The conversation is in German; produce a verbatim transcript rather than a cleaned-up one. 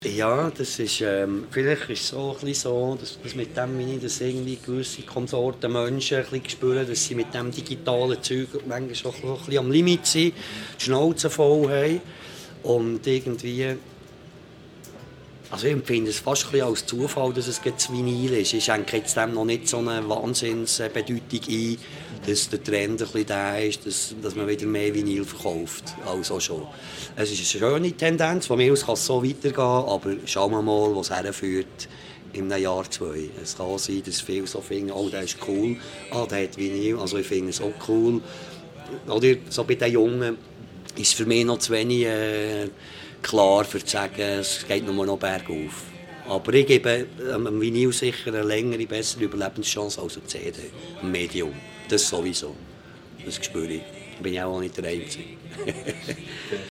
Ja, das ist, ähm, vielleicht ist es auch ein bisschen so, dass, dass mit dem meine ich, dass irgendwie gewisse Konsorten Menschen ein bisschen spüren, dass sie mit dem digitalen Zeug manchmal auch ein bisschen am Limit sind, die Schnauze voll haben und irgendwie. Also ich empfinde es fast ein bisschen als Zufall, dass es jetzt Vinyl ist. Ich schenke jetzt dem noch nicht so eine Wahnsinnsbedeutung ein, dass der Trend ein bisschen der ist, dass, dass man wieder mehr Vinyl verkauft als auch schon. Es ist eine schöne Tendenz, von mir aus kann es so weitergehen, aber schauen wir mal, wo es herführt in einem Jahr, zwei. Es kann sein, dass viele so finden, oh, der ist cool, ah, der hat Vinyl, also ich finde es auch cool. Oder so bei den Jungen ist es für mich noch zu wenig äh, klar, für zu sagen, es geht nur noch bergauf. Aber ich gebe einem Vinyl sicher eine längere, bessere Überlebenschance als ein C D, ein Medium. Das sowieso. Das spüre ich. Da bin ich auch nicht der Einzige.